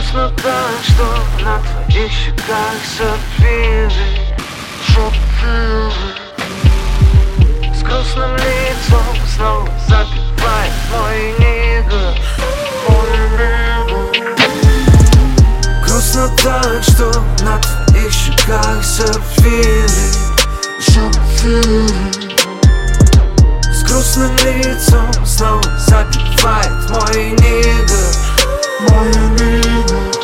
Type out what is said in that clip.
Грустно так, что на твоих щеках сапфиры. С грустным лицом снова запивает мой нигга. Грустно так, что на твоих щеках сапфиры. С грустным лицом снова запивает мой нигга.